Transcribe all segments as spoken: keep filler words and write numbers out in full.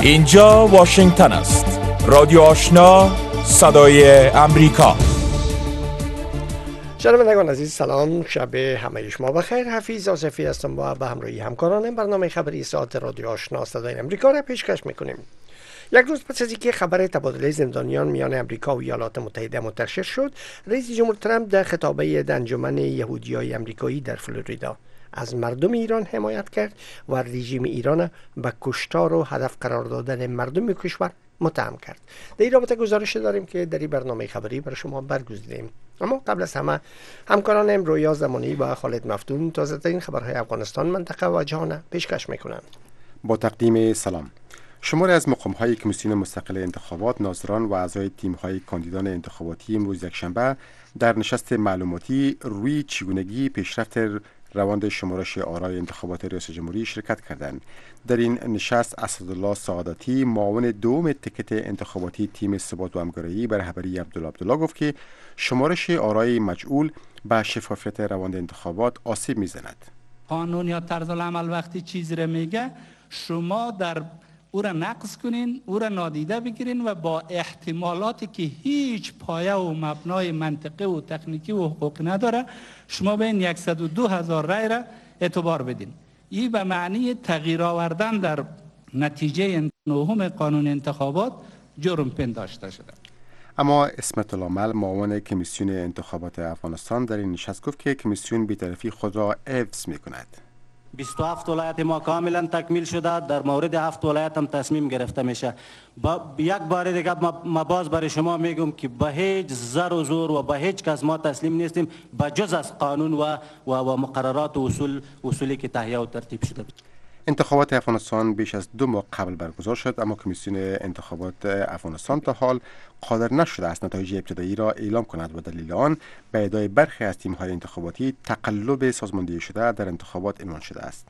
اینجا واشنگتن است. رادیو آشنا، صدای امریکا. شنوندگان عزیز سلام، شب همه شما بخیر. حفیظ آصفی هستم و به همراهی همکارانم برنامه خبری ساعت رادیو آشنا صدای امریکا را پیشکش میکنیم. یک روز پس از اینکه خبر تبادله زندانیان میان امریکا و ایالات متحده منتشر شد، رئیس جمهور ترامپ در خطابه در انجمن یهودیای امریکایی در فلوریدا از مردم ایران حمایت کرد و رژیم ایران به کشتار و هدف قرار دادن مردم کشور متهم کرد. در این رابطه گزارش داریم که در این برنامه خبری برای شما برگزیدیم. اما قبل از همه همکارانم رویا زمانی و خالد مفتون تازه ترین خبرهای افغانستان، منطقه و جهان پیشکش میکنند. با تقدیم سلام. شماری از مقام‌های کمیسیون مستقل انتخابات، ناظران و اعضای تیم‌های کاندیدان انتخاباتی امروز یکشنبه در نشست معلوماتی روی چگونگی پیشرفت روند شمارش آرای انتخابات ریاست جمهوری شرکت کردند. در این نشست اسدالله سعادتی، معاون دوم تکت انتخاباتی تیم ثبات و همکاری بر رهبری عبدالله عبدالله گفت که شمارش آرای مجعول به شفافیت روند انتخابات آسیب می‌زند. قانون یا طرز العمل وقتی چیزی را میگه، شما در او را نقض کنین، او را نادیده بگیرین و با احتمالاتی که هیچ پایه و مبنای منطقی و تکنیکی و حقوقی نداره، شما به این صد و دو هزار رای را اعتبار بدین. این به معنی تغییر آوردن در نتیجه نهم قانون انتخابات جرم پنداشته شده. اما اسمت العمل، معاون کمیسیون انتخابات افغانستان، در این نشست گفت که کمیسیون بی‌طرفی خود را حفظ می‌کند. بیست و هفت ولایت ما کاملا تکمیل شده، در مورد هفت ولایت هم تصمیم گرفته میشه. با یک بار دیگه ما باز برای شما میگم که به هیچ زر و زور و به هیچ کس ما تسلیم نیستیم، به جز از قانون و و, و مقررات و اصول اصولی که تهیه و ترتیب شده. انتخابات افغانستان بیش از دو ماه قبل برگزار شد، اما کمیسیون انتخابات افغانستان تا حال قادر نشده است نتایج ابتدایی را اعلام کند و دلیل آن به ادعای برخی از تیم‌های انتخاباتی تقلب سازماندهی شده در انتخابات عنوان شده است.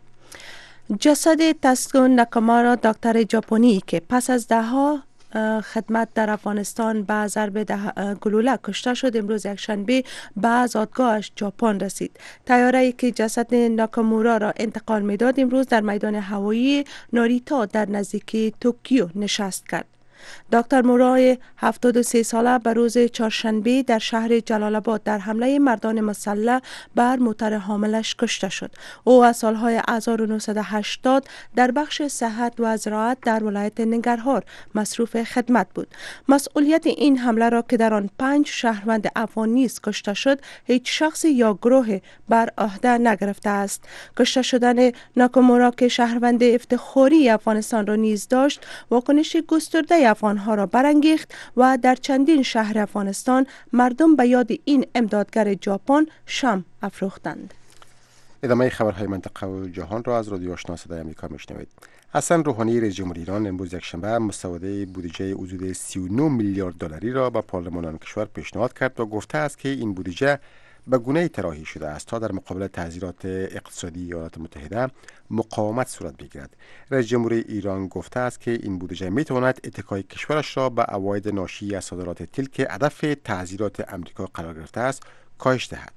جسد تسکو ناکامورا، دکتر ژاپنی که پس از دهها خدمت در افغانستان به ضرب گلوله کشته شد، امروز یکشنبه به زادگاهش ژاپن رسید. طیاره‌ای که جسد ناکامورا را انتقال می‌داد امروز در میدان هوایی ناریتا در نزدیکی توکیو نشست کرد. دکتر مورای هفتاد و سه ساله به روز چهارشنبه در شهر جلال آباد در حمله مردان مسلح بر موتر حاملش کشته شد. او از سالهای هزار و نهصد و هشتاد در بخش صحت و زراعت در ولایت ننگرهار مصروف خدمت بود. مسئولیت این حمله را که در آن پنج شهروند افغان نیز کشته شد، هیچ شخص یا گروه بر عهده نگرفته است. کشته شدن ناکامورا که شهروند افتخاری افغانستان را نیز داشت، واکنش گسترده افغانها را برانگیخت و در چندین شهر افغانستان مردم به یاد این امدادگر ژاپن شمع افروختند. ادامه خبرهای منطقه و جهان را از رادیو آشنا صدای آمریکا میشنوید. حسن روحانی، رئیس جمهور ایران، امروز یکشنبه مسوده بودجه حدود سی و نه میلیارد دلاری را به پارلمان آن کشور پیشنهاد کرد و گفته است که این بودجه به گونه‌ای طراحی شده است تا در مقابل تعذیرات اقتصادی ایالات متحده مقاومت صورت بگیرد. رئیس جمهور ایران گفته است که این بودجه میتواند اتکای کشورش را به عواید ناشی از صادرات تیل که هدف تعذیرات امریکا قرار گرفته است کاهش دهد.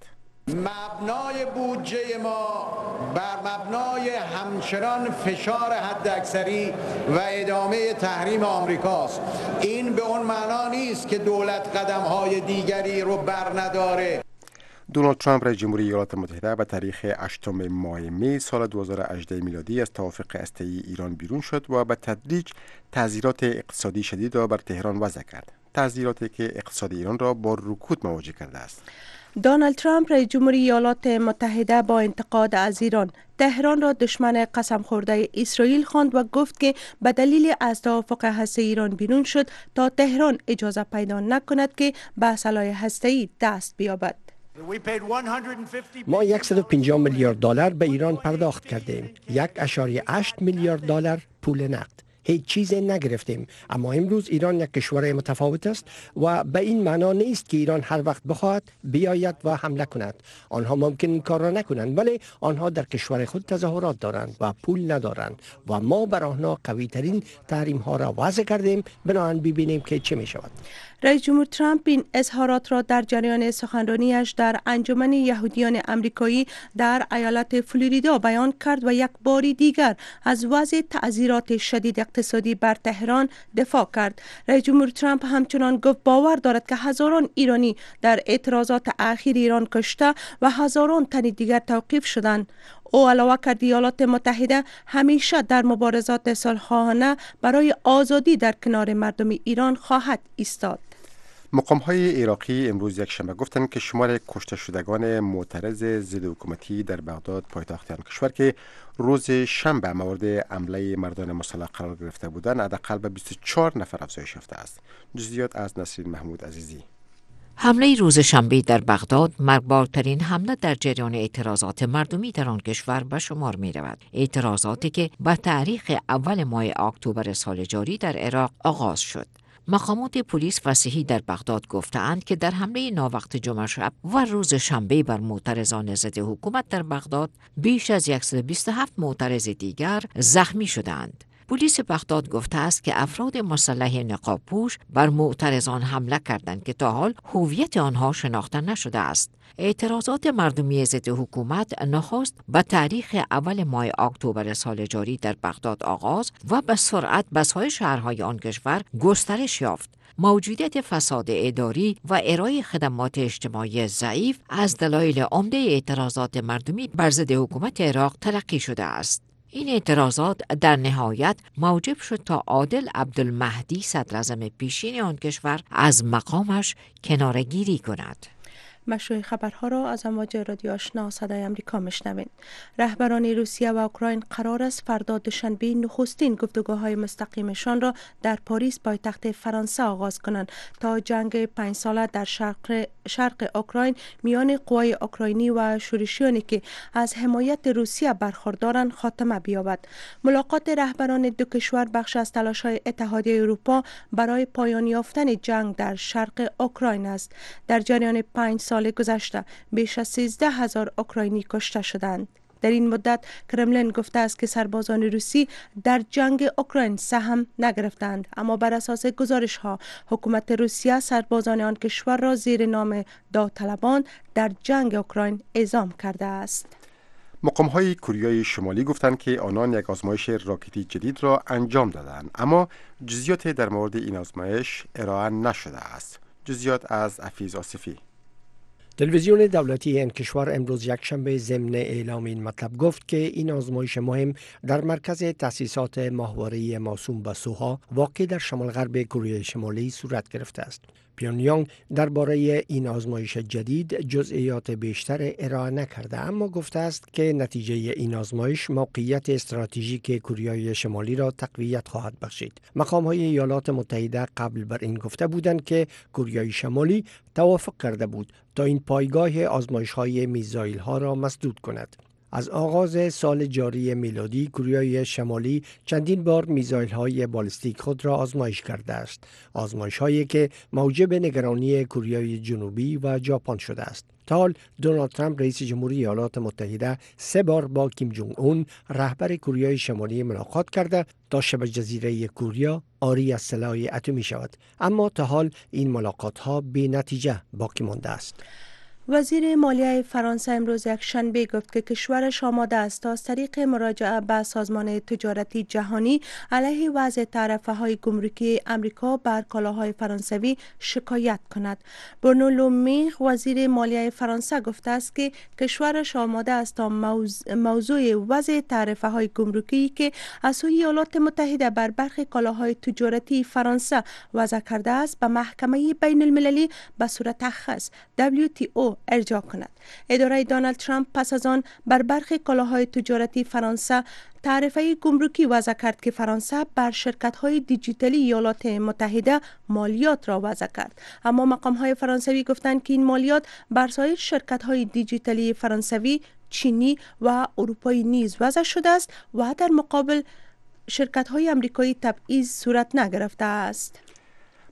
مبنای بودجه ما بر مبنای همچنان فشار حداکثری و ادامه تحریم آمریکاست. این به اون معنا نیست که دولت قدم‌های دیگری رو برنداره. دونالد ترامپ، رئیس جمهوری ایالات متحده، به تاریخ هشتم ماه می سال دو هزار و هجده میلادی از توافق هسته‌ای ایران بیرون شد و به تدریج تعزیرات اقتصادی شدید را بر تهران وضع کرد. تعزیراتی که اقتصاد ایران را با رکود مواجه کرده است. دونالد ترامپ، رئیس جمهوری ایالات متحده، با انتقاد از ایران تهران را دشمن قسم خورده اسرائیل خواند و گفت که به دلیل از توافق هسته‌ای ایران بیرون شد تا تهران اجازه پیدا نکند که به سلاح هسته‌ای دست بیابد. ما صد و پنجاه میلیارد دلار به ایران پرداخت کردیم. یک اشاری هشت میلیارد دلار پول نقد. هیچ چیز نگرفتیم، اما امروز ایران یک کشور متفاوت است و به این معنا نیست که ایران هر وقت بخواهد بیاید و حمله کند. آنها ممکن این کار را نکنند، ولی آنها در کشور خود تظاهرات دارند و پول ندارند و ما بر آنها قوی ترین تحریم ها را وضع کردیم. بنابراین ببینیم که چه می شود. رئیس جمهور ترامپ این اظهارات را در جریان سخنرانیش در انجمن یهودیان امریکایی در ایالت فلوریدا بیان کرد و یک بار دیگر از وضع تعذیرات شدید اقتصادی بر تهران دفاع کرد. رئیس جمهور ترامپ همچنان گفت باور دارد که هزاران ایرانی در اعتراضات اخیر ایران کشته و هزاران تن دیگر توقیف شدند. او علاوه کرد ایالات متحده همیشه در مبارزات صلحانه برای آزادی در کنار مردم ایران خواهد ایستاد. مقام‌های عراقی امروز یک شنبه گفتند که شمار کشته شدگان معترض ضد حکومتی در بغداد پایتخت آن کشور که روز شنبه مورد حمله مردان مسلح قرار گرفته بودند حداقل به بیست و چهار نفر افزایش یافته است. جزئیات از نسرین محمود عزیزی. حمله روز شنبه در بغداد مرگبارترین حمله در جریان اعتراضات مردمی در آن کشور به شمار می رود. اعتراضاتی که به تاریخ اول ماه اکتبر سال جاری در عراق آغاز شد. مقامات پلیس و صحی در بغداد گفتند که در حمله ناوقت جمعه شب و روز شنبه بر معترضان ضد حکومت در بغداد بیش از صد و بیست و هفت معترض دیگر زخمی شدند. پلیس بغداد گفته است که افراد مسلح نقاب پوش بر معترضان حمله کردند که تا حال هویت آنها شناخته نشده است. اعتراضات مردمی ضد حکومت نخست به تاریخ اول ماه اکتبر سال جاری در بغداد آغاز و به سرعت به سایر شهرهای آن کشور گسترش یافت. موجودیت فساد اداری و ارائه خدمات اجتماعی ضعیف از دلایل عمده اعتراضات مردمی بر ضد حکومت عراق تلقی شده است. این اعتراضات در نهایت موجب شد تا عادل عبدالمهدی صدراعظم پیشین آن کشور از مقامش کناره‌گیری کند. مشروع خبرها را از امواج رادیو آشنا صدای امریکا میشنوید. رهبران روسیه و اوکراین قرار است فردا دوشنبه نخستین گفتگوهای مستقیمشان را در پاریس پایتخت فرانسه آغاز کنند تا جنگ پنج ساله در شرق شرق اوکراین میان قوای اوکراینی و شورشیانی که از حمایت روسیه برخوردارند خاتمه بیابد. ملاقات رهبران دو کشور بخش از تلاش‌های اتحادیه اروپا برای پایان یافتن جنگ در شرق اوکراین است. در جریان پنج سال گذشته بیش از سیزده هزار اوکراینی کشته شدند. در این مدت کرملین گفته است که سربازان روسی در جنگ اوکراین سهم نگرفتند، اما بر اساس گزارش ها حکومت روسیه سربازان آن کشور را زیر نام داوطلبان در جنگ اوکراین اعزام کرده است. مقام‌های کره شمالی گفتند که آنان یک آزمایش راکتی جدید را انجام دادند، اما جزئیات در مورد این آزمایش ارائه نشده است. جزئیات از حفیظ آصفی. تلویزیون دولتی این کشور امروز یکشنبه ضمن اعلام این مطلب گفت که این آزمایش مهم در مرکز تأسیسات ماهواره‌ای موسوم به سوها واقع در شمال غرب کره شمالی صورت گرفته است. پیونیانگ درباره این آزمایش جدید جزئیات بیشتر ارائه نکرده، اما گفته است که نتیجه این آزمایش موقعیت استراتژیک کره شمالی را تقویت خواهد بخشید. مقام‌های ایالات متحده قبل بر این گفته بودند که کره شمالی توافق کرده بود تا این پایگاه آزمایش‌های میزایل‌ها را مسدود کند. از آغاز سال جاری میلادی کره شمالی چندین بار میزایل‌های بالستیک خود را آزمایش کرده است. آزمایش‌هایی که موجب نگرانی کره جنوبی و ژاپن شده است. تا حال دونالد ترامپ رئیس جمهوری ایالات متحده سه بار با کیم جونگ اون رهبر کره شمالی ملاقات کرده تا شبه جزیره کره عاری از سلاح اتمی شود، اما تا حال این ملاقات‌ها بی نتیجه باقی مانده است. وزیر مالیه فرانسه امروز یک شنبه گفت که کشورش آماده است تا از طریق مراجعه به سازمان تجارتی جهانی علیه وضع تعرفه‌های گمرکی امریکا بر کالاهای فرانسوی شکایت کند. برنو لومیغ وزیر مالیه فرانسه گفته است که کشورش آماده است تا موضوع وضع تعرفه‌های گمرکی که از سوی ایالات متحده بر برخی کالاهای تجارتی فرانسه وضع کرده است به محکمه بین المللی به صورت خاص دبلیو تی او ارجاع کند. اداره دونالد ترامپ پس از آن بر برخی کالاهای تجارتی فرانسه تعرفه گمرکی وضع کرد که فرانسه بر شرکت‌های دیجیتالی ایالات متحده مالیات را وضع کرد، اما مقام‌های فرانسوی گفتند که این مالیات بر سایر شرکت‌های دیجیتالی فرانسوی، چینی و اروپایی نیز وضع شده است و در مقابل شرکت‌های آمریکایی تبعیض صورت نگرفته است.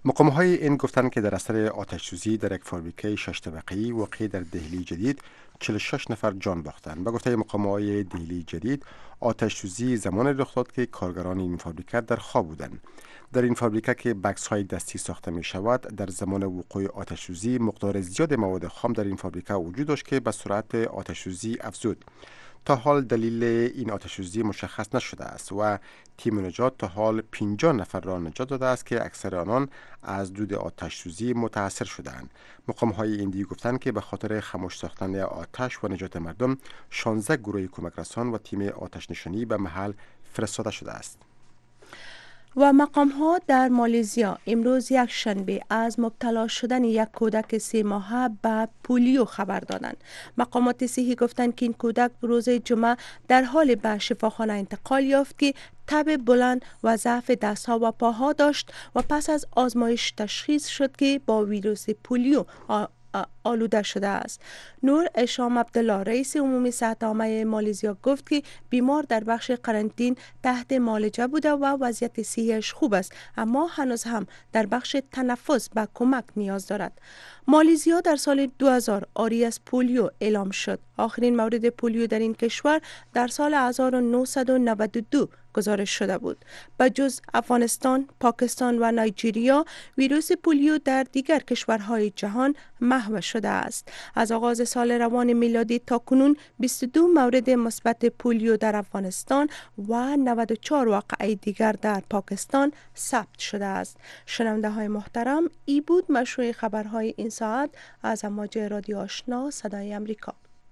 مقام‌های این گفتند که در اثر آتش‌سوزی در یک فابریکه شش طبقه‌ای واقع در دهلی جدید چهل و شش نفر جان باختند. به گفته مقام‌های دهلی جدید، آتش‌سوزی زمان رخ داد که کارگران این فابریکه در خواب بودند. در این فابریکه که بکس‌های دستی ساخته می شود، در زمان وقوع آتش‌سوزی مقدار زیاد مواد خام در این فابریکه وجود داشت که به سرعت آتش‌سوزی افزود. تا حال دلیل این آتش‌سوزی مشخص نشده است و تیم نجات تا حال پنجاه نفر را نجات داده است که اکثر آنان از دود آتش‌سوزی متاثر شدند. مقام‌های ایندی گفتند که به خاطر خاموش ساختن آتش و نجات مردم، شانزده گروه کمک رسان و تیم آتش نشانی به محل فرستاده شده است. و مقام ها در مالزیا امروز یک شنبه از مبتلا شدن یک کودک سه ماهه به پولیو خبر دادند. مقامات صحی گفتند که این کودک روز جمعه در حال به شفاخانه انتقال یافت که تب بلند و ضعف دستها و پاها داشت و پس از آزمایش تشخیص شد که با ویروس پولیو آلوده شده است. نور اشام عبدالله رئیس عمومی صحت عامه مالزیا گفت که بیمار در بخش قرنطین تحت معالجه بوده و وضعیت صحیش خوب است، اما هنوز هم در بخش تنفس به کمک نیاز دارد. مالزیا در سال دو هزار عاری از پولیو اعلام شد. آخرین مورد پولیو در این کشور در سال هزار و نهصد و نود و دو گزارش شده بود. به جز افغانستان، پاکستان و نایجریا، ویروس پولیو در دیگر کشورهای جهان محو شده است. از آغاز سال روان میلادی تا کنون بیست و دو مورد مثبت پولیو در افغانستان و نود و چهار واقعه دیگر در پاکستان ثبت شده است. شنونده های محترم، ای بود مشروع خبرهای این ساعت از امواج رادیو آشنا صدای امریکا.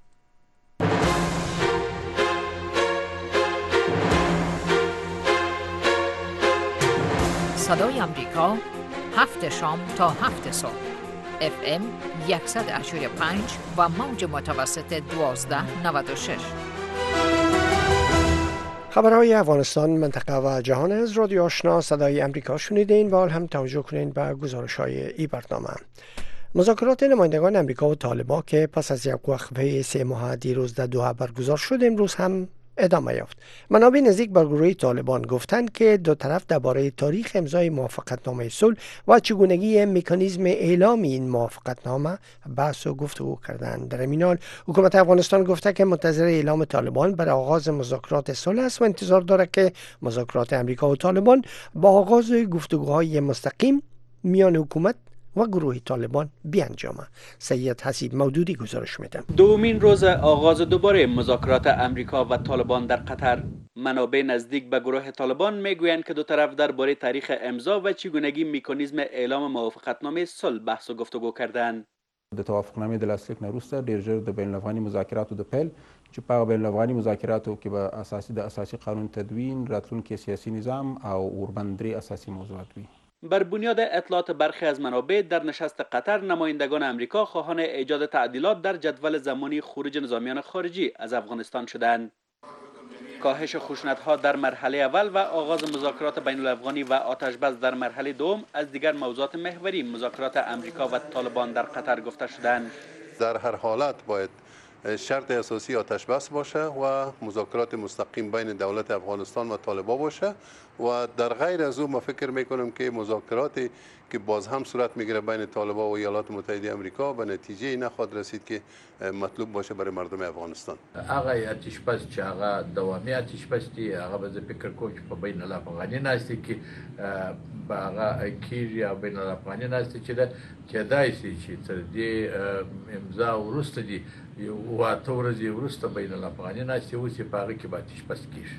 صدای امریکا، هفت شام تا هفت صبح، اف ام صد و هشتاد و پنج و موج متوسط دوازده نود و شش. خبرهای افغانستان، منطقه و جهان از رادیو آشنا صدای امریکا شنیدین و حال هم توجه کنین به گزارش های ای برنامه. مذاکرات نمایندگان امریکا و طالبان که پس از یک وقفه سه ماه دیروز در دوحه برگزار شد، امروز هم ادامه یافت. منابع نزدیک به گروه طالبان گفتند که دو طرف درباره تاریخ امضای موافقتنامه صلح و چگونگی مکانیزم اعلام این موافقتنامه بحث و گفتگو کردند. در این حال حکومت افغانستان گفته که منتظر اعلام طالبان برای آغاز مذاکرات صلح است و انتظار دارد که مذاکرات امریکا و طالبان با آغاز گفتگوهای مستقیم میان حکومت و گروه طالبان بیانجامه. سید حسیب مودودی گزارش میده. دومین روز آغاز دوباره مذاکرات امریکا و طالبان در قطر. منابع نزدیک به گروه طالبان میگویند که دو طرف درباره تاریخ امضا و چگونگی مکانیزم اعلام موافقتنامه صلح بحث و گفتگو کردند. د توافقنامې د لاسلیک نه وروسته ډیر ژر د بین الافغاني مذاکراتو د پیل چې په بین الافغاني مذاکراتو کې به اساسي د اساسي قانون تدوین، راتلونکي سیاسي نظام او وربند درې اساسي موضوعات وي. بر بنیاد اطلاعات برخی از منابع، در نشست قطر نمایندگان امریکا خواهان ایجاد تعدیلات در جدول زمانی خروج نظامیان خارجی از افغانستان شدند. کاهش خشونت‌ها در مرحله اول و آغاز مذاکرات بین الافغانی و آتش بس در مرحله دوم از دیگر موضوعات محوری مذاکرات امریکا و طالبان در قطر گفته شدند. در هر حالت باید شرط اساسی آتش بس باشه و مذاکرات مستقیم بین دولت افغانستان و طالبان باشه و در غیر از او ما فکر میکنم که مذاکراتی که باز هم صورت میگیره بین طالبان و ایالات متحده آمریکا به نتیجه نخواهد رسید که مطلوب باشه برای مردم افغانستان. هغه آتش بس چې هغه دوامي آتش بس دی، هغه به فکر کوم چې په بین الافغاني ناشته کې به هغه کیږي او بین الافغاني ناشته چې ده کېدای شي چې تر دې امضا وروسته دی یو اته ورځې وروسته بین الافغاني ناشته وشي، په هغه کې به آتش بس کیږي.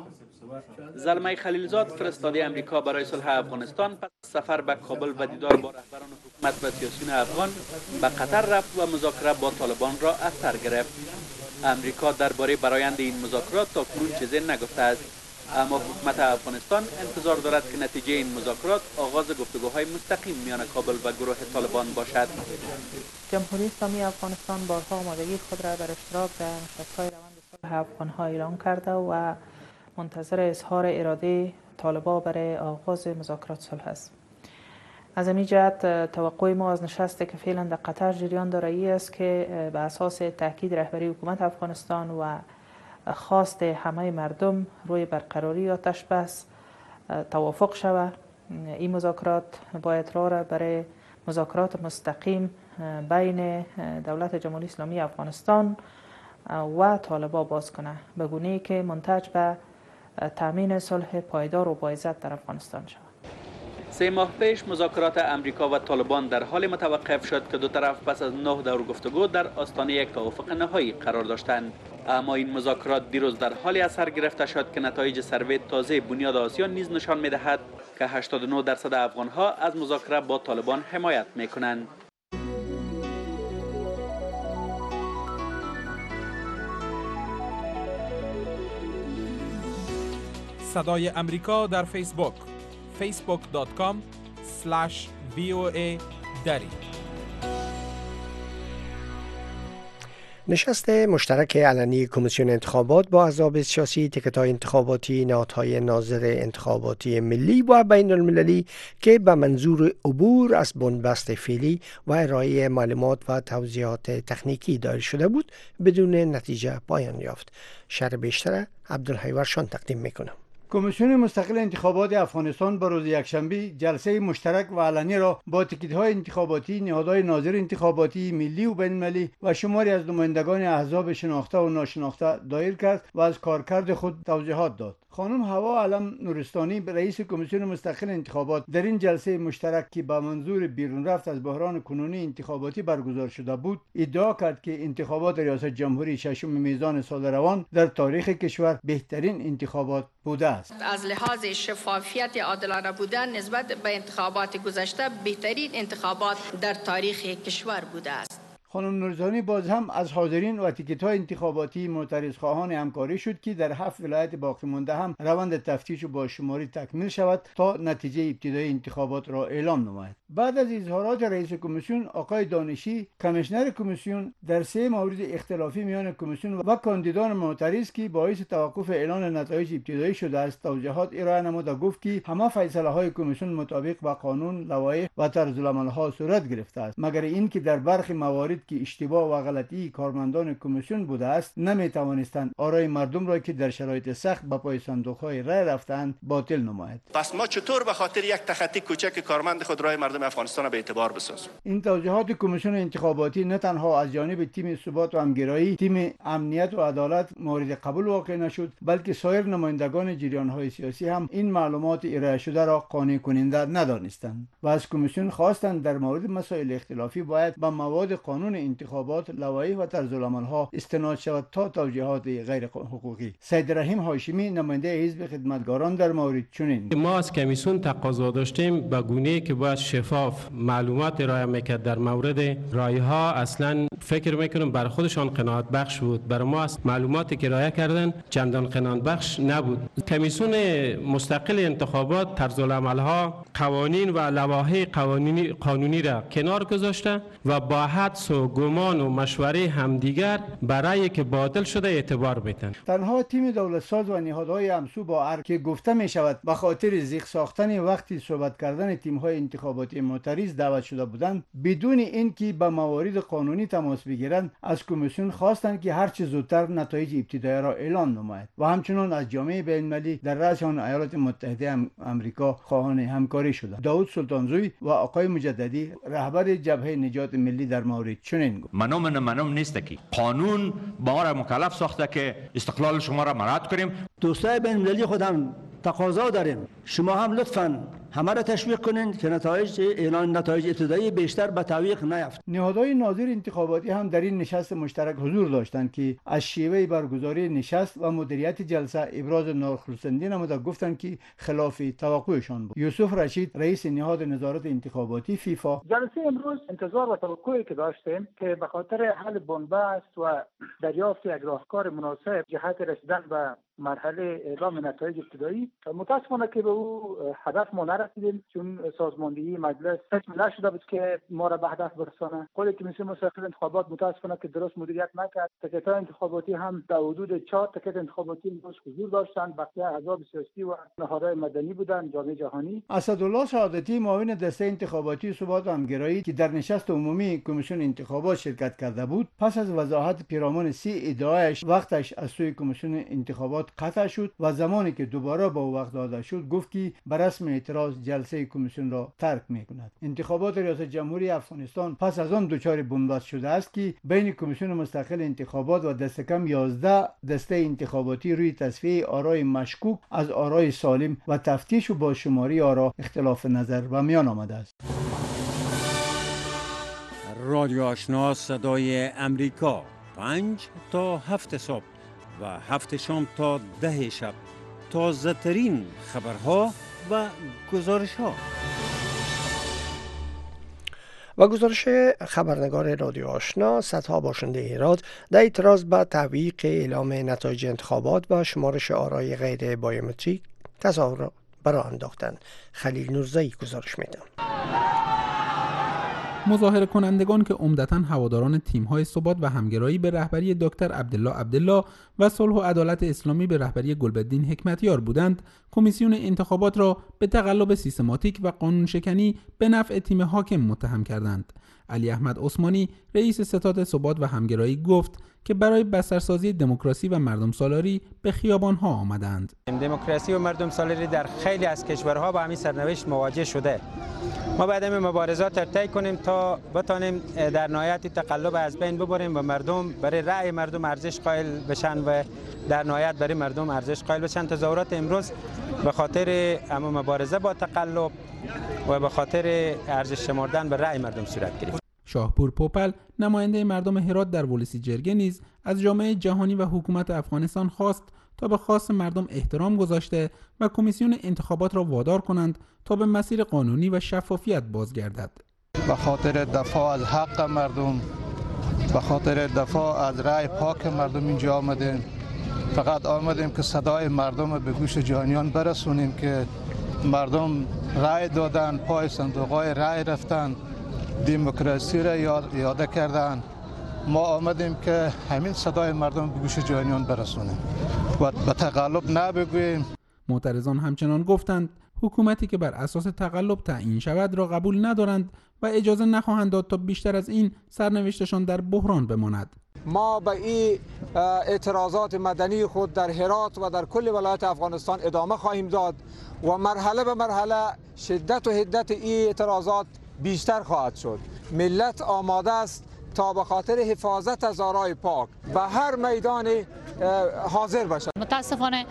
زلمه خلیلزاد فرستاده امریکا برای صلح افغانستان پس سفر به کابل و دیدار با رهبران حکومت و سیاسیون افغان به قطر رفت و مذاکره با طالبان را از سر گرفت. امریکا درباره برآیند این مذاکرات تا کنون چیزی نگفته است، اما حکومت افغانستان انتظار دارد که نتیجه این مذاکرات آغاز گفتگوهای مستقیم میان کابل و گروه طالبان باشد. جمهوری اسلامی افغانستان بارها آمادگی خود را بر اشتراک در نشست‌های روند صلح افغان‌ها اعلام کرده و منتظر اظهار اراده طالبان برای آغاز مذاکرات صلح است. از این جهت توقع ما از نشستی که فعلا در قطر جریان داره ای است که به اساس تاکید رهبری حکومت افغانستان و خواست همه مردم روی برقراری آتش بس توافق شود این مذاکرات باید راه را برای مذاکرات مستقیم بین دولت جمهوری اسلامی افغانستان و طالبان باز کنه، به گونه‌ای که منتج به تامین صلح پایدار و باعزت در افغانستان شود. سه ماه پیش مذاکرات امریکا و طالبان در حال متوقف شد که دو طرف پس از نه دور گفتگو در آستانه یک توافق نهایی قرار داشتند. اما این مذاکرات دیروز در حالی از سر گرفته شد که نتایج سروی تازه بنیاد آسیا نیز نشان می‌دهد که هشتاد و نه درصد افغان‌ها از مذاکره با طالبان حمایت می‌کنند. صدای امریکا در فیسبوک فیسبوک دات کام اسلش وی او ای دری. نشست مشترک علنی کمیسیون انتخابات با احزاب سیاسی، تکت‌های انتخاباتی، نهادهای ناظر انتخاباتی ملی و بین المللی که به منظور عبور از بنبست فعلی و ارائه معلومات و توضیحات تکنیکی دایر شده بود بدون نتیجه پایان یافت. شرح بیشتر عبدالحی ورشان تقدیم میکنم. کمیسیون مستقل انتخابات افغانستان با روز یکشنبه جلسه مشترک و علنی را با تکیدهای انتخاباتی، نهادهای ناظر انتخاباتی ملی و بین المللی و شماری از نمایندگان احزاب شناخته و ناشناخته دایر کرد و از کارکرد خود توضیحات داد. خانم هوا علم نورستانی رئیس کمیسیون مستقل انتخابات در این جلسه مشترک که با منظور بیرون رفت از بحران کنونی انتخاباتی برگزار شده بود ادعا کرد که انتخابات ریاست جمهوری ششم میزان سال روان در تاریخ کشور بهترین انتخابات بوده است. از لحاظ شفافیت عادلانه بودن نسبت به انتخابات گذشته بهترین انتخابات در تاریخ کشور بوده است. خانم نورزانی باز هم از حاضرین و تیکت‌های انتخاباتی معترض خواهان همکاری شد که در هفت ولایت باقی مانده هم روند تفتیش و بازشماری تکمیل شود تا نتیجه ابتدایی انتخابات را اعلام نماید. بعد از اظهارات رئیس کمیسیون آقای دانشی، کمیشنر کمیسیون در سه مورد اختلافی میان کمیسیون و کاندیدان معترض که باعث توقف اعلان نتایج ابتدایی شده است توضیحات ارائه نمود و گفت که همه فیصله‌های کمیسیون مطابق با قانون، لوایح و طرزالعمل‌ها صورت گرفته است، مگر اینکه در برخی موارد که اشتباه و غلطی کارمندان کمیسیون بوده است نمیتوانستند آرای مردم را که در شرایط سخت به پای صندوق‌های رای رفتند باطل نماید. پس ما چطور به خاطر یک تخطی کوچک کارمند خود رای مردم افغانستان را به اعتبار بسازیم؟ این توضیحات کمیسیون انتخاباتی نه تنها از جانب تیم ثبات و همگرایی، تیم امنیت و عدالت مورد قبول واقع نشد، بلکه سایر نمایندگان جریان‌های سیاسی هم این معلومات ارائه شده را قانع کننده ندانستند و از کمیسیون خواستند در مورد مسائل اختلافی باید به مواد قانون انتخابات، لوایح و طرزالعمل‌ها استناد شود تا توجیهات غیر حقوقی. سید رحیم هاشمی نماینده حزب خدمتگاران در مورد چنین: ما از کمیسیون تقاضا داشتیم به گونه‌ای که باید شفاف معلومات ارائه میکرد در مورد رای‌ها. اصلا فکر میکنم بر خودشان قناعت بخش بود، برای ما از معلوماتی که ارائه کردن چندان قناعت بخش نبود. کمیسیون مستقل انتخابات طرزالعمل‌ها، قوانین و لوایح قانونی قانونی را کنار گذاشته و با حدس و گمان و مشوره همدیگر برای که باطل شده اعتبار میدن. تنها تیم دولت ساز و نهادهای همسو با ارگ که گفته می شود به خاطر زیغ ساختن وقتی صحبت کردن تیم‌های انتخاباتی معترض دعوت شده بودند، بدون اینکه به موارد قانونی تماس بگیرند از کمیسیون خواستند که هر چه زودتر نتایج ابتدایی را اعلام نماید و همچنین از جامعه بین‌المللی در رأس آن ایالات متحده آمریکا خواهان همکاری شدند. داود سلطانزوی و آقای مجددی رهبر جبهه نجات ملی در مورد چنین گفت: منم منم نیست که قانون ما را مکلف ساخته که استقلال شما را مراعات کنیم. دوستای بین المللی خودم تقاضا داریم شما هم لطفاً همه را تشویق کنید که نتایج اعلان نتایج ابتدایی بیشتر به تعویق نیفت. نهادهای ناظر انتخاباتی هم در این نشست مشترک حضور داشتند که از شیوه برگزاری نشست و مدیریت جلسه ابراز ناخرسندی نموده گفتند که خلاف توقعشان بود. یوسف رشید رئیس نهاد نظارت انتخاباتی فیفا: جلسه امروز انتظار و توقعی که داشتیم که به خاطر حل بنبست و دریافت یک راهکار مناسب جهت رسیدن به مرحله اعلام نتایج ابتدایی، متاسفانه که به او هدف ما نرسیدیم چون سازماندهی مجلس تکمیل نشده بود که ما را به هدف برسانه. خود کمیسیون مستقل انتخابات متاسفانه که درست مدیریت نکرد. تکت‌های انتخاباتی هم در حدود چهار تکت انتخاباتی امروز حضور داشتند، بقیه احزاب سیاسی و نهادهای مدنی بودند، جامعه جهانی. اسدالله سعادتی معاون دسته انتخاباتی ثبات و همگرایی که در نشست عمومی کمیسیون انتخابات شرکت کرده بود، پس از وضاحت پیرامون سی ادعایش وقتش از سوی کمیسیون انتخابات انتخابات قطع شد و زمانی که دوباره با وقت داده شد گفت که به رسم اعتراض جلسه کمیسیون را ترک میکند. انتخابات ریاست جمهوری افغانستان پس از آن دچار بنبست شده است که بین کمیسیون مستقل انتخابات و دست کم یازده دسته انتخاباتی روی تصفیه آرای مشکوک از آرای سالم و تفتیش و بازشماری آرا اختلاف نظر به میان آمده است. رادیو آشنا صدای امریکا پنج تا هفت صبح و هفت شام تا ده شب تازه ترین خبرها و گزارش ها و گزارش خبرنگار رادیو آشنا صدها باشنده هرات در اعتراض به تعویق اعلام نتایج انتخابات و شمارش آرای غیر بایومتریک تظاهر برآ انداختند. خلیل نورزایی گزارش میده. مظاهره کنندگان که عمدتاً هواداران تیم‌های ثبات و همگرایی به رهبری دکتر عبدالله عبدالله و صلح و عدالت اسلامی به رهبری گلبدین حکمتیار بودند، کمیسیون انتخابات را به تقلب سیستماتیک و قانون شکنی به نفع تیم حاکم متهم کردند. علی احمد عثمانی رئیس ستاد ثبات و همگرایی گفت که برای بسترسازی دموکراسی و مردم سالاری به خیابان‌ها آمدند. دموکراسی و مردم سالاری در خیلی از کشورها با همین سرنوشت مواجه شده. ما باید همین مبارزات را طی کنیم تا بتانیم در نهایت تقلب از بین ببریم و مردم برای رأی مردم ارزش قائل بشن و در نهایت برای مردم ارزش قائل بشن. تظاهرات امروز به خاطر اما مبارزه با تقلب و به خاطر ارزش شمردن به رأی مردم صورت گرفت. شاهپور پوپل نماینده مردم هرات در ولسی جرگه نیز از جامعه جهانی و حکومت افغانستان خواست تا به خواست مردم احترام گذاشته و کمیسیون انتخابات را وادار کنند تا به مسیر قانونی و شفافیت بازگردد. به خاطر دفاع از حق مردم، به خاطر دفاع از رأی پاک مردم اینجا آمدیم. فقط آمدیم که صدای مردم به گوش جهانیان برسونیم که مردم رأی دادن، پای صندوق‌های رأی رفتن، دموکراسی را یاد یاده کردن. ما آمدیم که همین صدای مردم به گوش جهانیان برسونیم و به تقلب نبگوییم. معترضان همچنان گفتند حکومتی که بر اساس تقلب تعیین شود را قبول ندارند و اجازه نخواهند داد تا بیشتر از این سرنوشتشان در بحران بماند. ما به این اعتراضات مدنی خود در هرات و در کل ولایت افغانستان ادامه خواهیم داد و مرحله به مرحله شدت و حدت این اعتراضات بیشتر خواهد شد. ملت آماده است تا به خاطر حفاظت از آرای پاک به هر میدان حاضر باشد. متاسفانه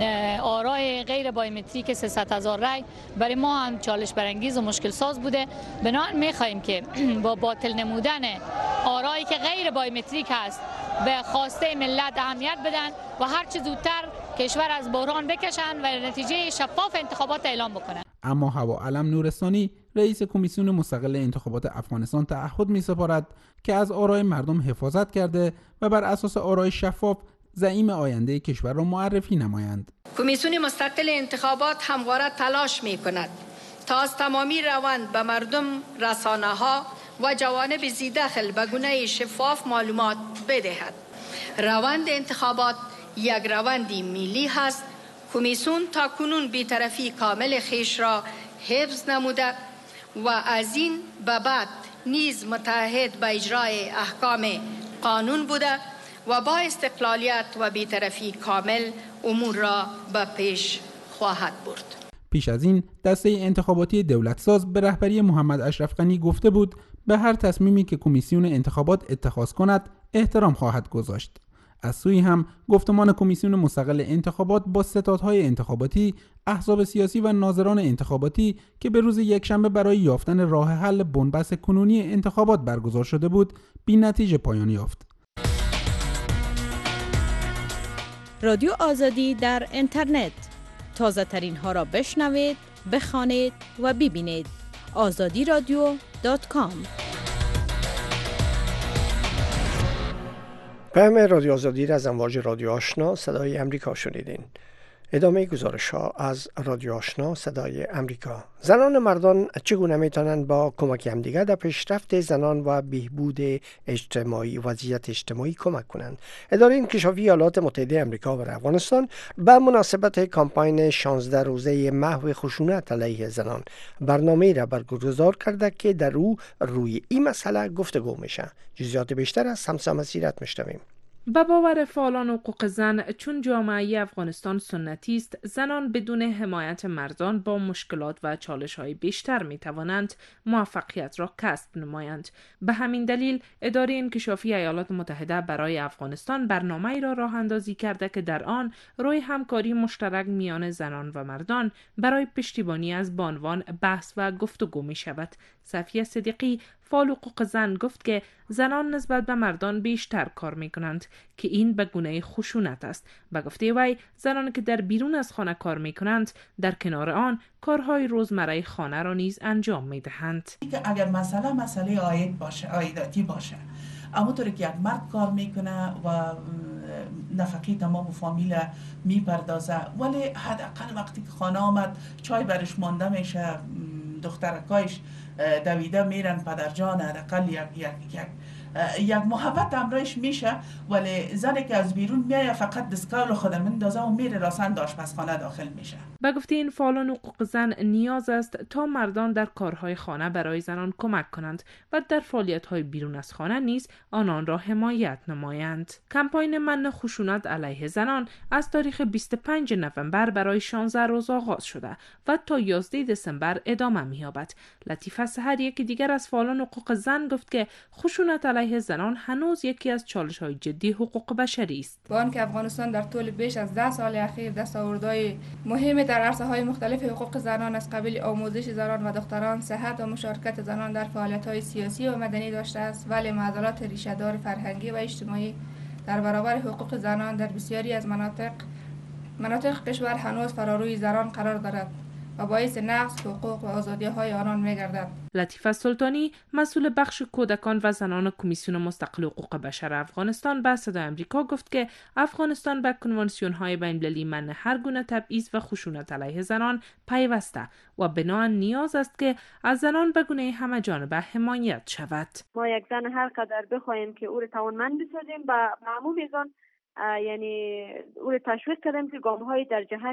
آرای غیر بایومتریک سیصد هزار رای برای ما هم چالش برانگیز و مشکل ساز بوده. بنابراین می‌خواهیم که با باطل نمودن آرایی که غیر بایومتریک هست به خواسته ملت اهمیت بدن و هر چه زودتر کشور از بحران بکشن و نتیجه شفاف انتخابات اعلام بکنن. اما هوا علم نورستانی رئیس کمیسیون مستقل انتخابات افغانستان تعهد می‌سپارد که از آرای مردم حفاظت کرده و بر اساس آرای شفاف زعیم آینده کشور را معرفی نمایند. کمیسیون مستقل انتخابات همواره تلاش می‌کند تا از تمامی روند به مردم، رسانه‌ها و جوانب ذی‌دخل به گونه شفاف معلومات بدهد. روند انتخابات یک روندی ملی هست. کمیسیون تا کنون بی‌طرفی کامل خیش را حفظ نموده و از این به بعد نیز متعهد به اجرای احکام قانون بوده و با استقلالیت و بی‌طرفی کامل امور را به پیش خواهد برد. پیش از این دسته انتخاباتی دولتساز به رهبری محمد اشرف غنی گفته بود به هر تصمیمی که کمیسیون انتخابات اتخاذ کند احترام خواهد گذاشت. از سوی هم گفتمان کمیسیون مستقل انتخابات با ستادهای انتخاباتی، احزاب سیاسی و ناظران انتخاباتی که به روز یکشنبه برای یافتن راه حل بنبست کنونی انتخابات برگزار شده بود، بی نتیجه پایان یافت. رادیو آزادی در اینترنت، تازه ترین ها را بشنوید، بخوانید و ببینید. آزادی رادیو دات کام. پیام رادیو آزادی را از امواج رادیو آشنا صدای امریکا شنیدین. ادامه گزارش ها از رادیو آشنا صدای امریکا. زنان و مردان چگونه میتونند با کمک همدیگر در پیشرفت زنان و بهبود اجتماعی وضعیت اجتماعی کمک کنند؟ اداره انکشافی ایالات متحده امریکا و افغانستان به مناسبت کامپاین شانزده روزه محو خشونت علیه زنان برنامه را برگزار کرده که در او روی این مسئله گفتگو میشه. جزئیات بیشتر از همسا مسیرت میشنویم. به باور فعالان حقوق زن، چون جامعه افغانستان سنتی است، زنان بدون حمایت مردان با مشکلات و چالش‌های بیشتر می‌توانند موفقیت را کسب نمایند. به همین دلیل اداره انکشافی ایالات متحده برای افغانستان برنامه‌ای را راه اندازی کرده که در آن روی همکاری مشترک میان زنان و مردان برای پشتیبانی از بانوان بحث و گفتگو می‌شود. صفیه صدیقی، فعال حقوق زن، گفت که زنان نسبت به مردان بیشتر کار می کنند که این به گونه خشونت است. به گفته وی، زنان که در بیرون از خانه کار می کنند در کنار آن کارهای روزمره خانه را نیز انجام می دهند. اگر مسئله مسئله عاید باشه، عایداتی باشه، همونطوری که یک مرد کار میکنه و نفقه تمام فامیل میپردازه، ولی حداقل وقتی که خانه آمد چای برش مانده میشه، دخترکایش دویده میرن پدر جان، حداقل یک یک یک یک محبت همراهش میشه. ولی زنی که از بیرون میایه فقط دستکول خود مندازه و میره راسن آشپزخانه داخل میشه. به گفته این فعالان حقوق زن، نیاز است تا مردان در کارهای خانه برای زنان کمک کنند و در فعالیت‌های بیرون از خانه نیز آنان را حمایت نمایند. کمپاین من خشونت علیه زنان از تاریخ بیست و پنجم نوامبر برای شانزده روز آغاز شده و تا یازدهم دسامبر ادامه می‌یابد. لطیفه سحر، یکی دیگر از فعالان حقوق زن، گفت که خشونت علیه زنان هنوز یکی از چالش‌های جدی حقوق بشری است. با آنکه افغانستان در طول بیش از ده سال اخیر دستاوردهای مهمی در عرصه‌های مختلف حقوق زنان از قبیل آموزش زنان و دختران، صحت و مشارکت زنان در فعالیت‌های سیاسی و مدنی داشته است، ولی معضلات ریشه‌دار فرهنگی و اجتماعی در برابر حقوق زنان در بسیاری از مناطق مناطق کشور هنوز فراروی زنان قرار دارد و باعث نقض حقوق و آزادی‌های آنان می‌گردد. لطیفه سلطانی، مسئول بخش کودکان و زنان کمیسیون مستقل حقوق بشر افغانستان، به صدای آمریکا گفت که افغانستان به کنوانسیون‌های بین‌المللی منع هر گونه تبعیض و خشونت علیه زنان پیوسته و بنابراین نیاز است که از زنان به گونه همه‌جانبه حمایت شود. ما یک زن هر قدر بخوایم که او را توانمند بسازیم، به معموم میزان یعنی او را تشویق کردیم که گام‌های در جهت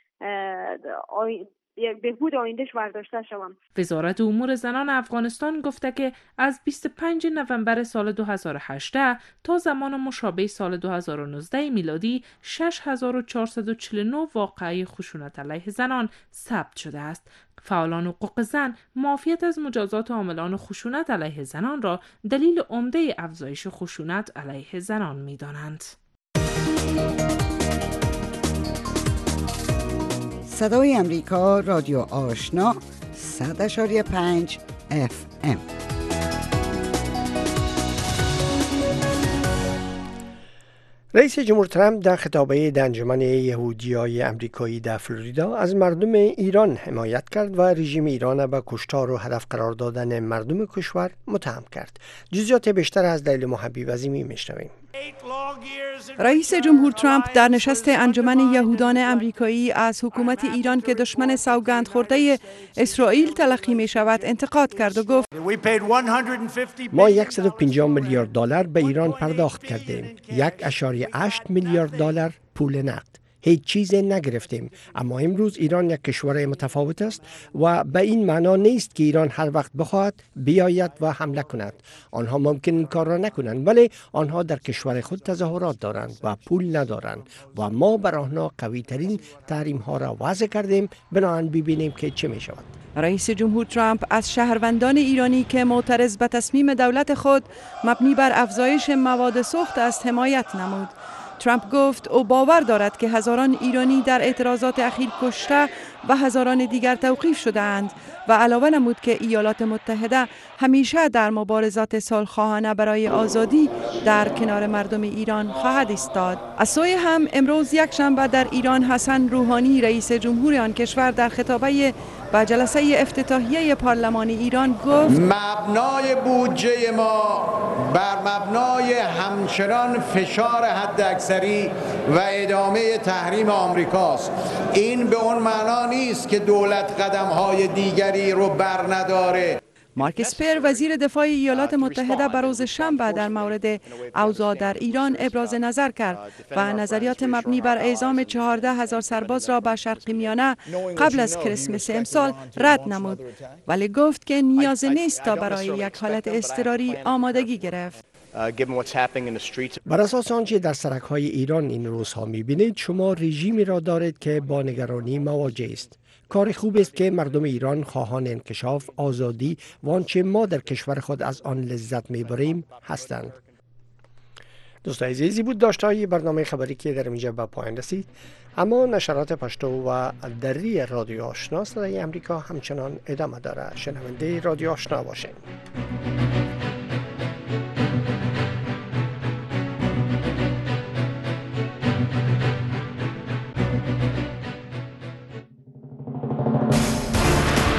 یک بهبود آیندهش برداشته شوم. وزارت امور زنان افغانستان گفته که از بیست و پنجم نوامبر سال دو هزار و هجده تا زمان مشابه سال دو هزار و نوزده میلادی شش هزار و چهارصد و چهل و نه واقعه خشونت علیه زنان ثبت شده است. فعالان حقوق زن معافیت از مجازات عاملان خشونت علیه زنان را دلیل عمده افزایش خشونت علیه زنان می‌دانند. صدای امریکا، رادیو آشنا، صد اشاری پنج اف ام. رئیس جمهور ترامپ در خطابه در انجمن یهودیای امریکایی در فلوریدا از مردم ایران حمایت کرد و رژیم ایران به کشتار و هدف قرار دادن مردم کشور متهم کرد. جزئیات بیشتر از لیلا محبی عظیمی میشنویم. رئیس جمهور ترامپ در نشست انجمن یهودان امریکایی از حکومت ایران که دشمن سوگند خورده اسرائیل تلقی می شود انتقاد کرد و گفت ما صد و پنجاه میلیارد دلار به ایران پرداخت کردیم. یک اشاری هشت میلیارد دلار پول نقد. هیچ چیز نگرفتیم، اما امروز ایران یک کشور متفاوت است و به این معنا نیست که ایران هر وقت بخواهد بیاید و حمله کند. آنها ممکن این کار را نکنند، ولی آنها در کشور خود تظاهرات دارند و پول ندارند و ما بر آنها قوی ترین تحریم ها را وضع کردیم. بنابراین ببینیم که چه می شود. رئیس جمهور ترامپ از شهروندان ایرانی که معترض به تصمیم دولت خود مبنی بر افزایش مواد سوخت است حمایت نمود. ترامپ گفت او باور دارد که هزاران ایرانی در اعتراضات اخیر کشته و هزاران دیگر توقیف شده اند و علاوه نمود که ایالات متحده همیشه در مبارزات صلح‌خواهانه برای آزادی در کنار مردم ایران خواهد ایستاد. از سوی هم امروز یک شنبه در ایران حسن روحانی رئیس جمهور آن کشور در خطابه با جلسه افتتاحیه پارلمان ایران گفت مبنای بودجه ما بر مبنای همچنان فشار حداکثری و ادامه تحریم آمریکاست. این به اون معنا نیست که دولت قدم‌های دیگری رو بر نداره. مارک اسپر وزیر دفاع ایالات متحده به روز شنبه در مورد اوضاع در ایران ابراز نظر کرد و نظریات مبنی بر اعزام چهارده هزار سرباز را به شرق میانه قبل از کریسمس امسال رد نمود، ولی گفت که نیاز نیست تا برای یک حالت اضطراری آمادگی گرفت. بر اساس آنچه در سرک‌های ایران این روزها می‌بینید، شما رژیمی را دارید که با نگرانی مواجه است. کار خوب است که مردم ایران خواهان انکشاف، آزادی و آنچه ما در کشور خود از آن لذت می‌بریم هستند. دوستان عزیزی بود داشته‌های برنامه خبری که در اینجا به پایان رسید، اما نشرات پشتو و دری رادیو آشنا صدای امریکا همچنان ادامه دارد. شنونده رادیو آشنا باشید.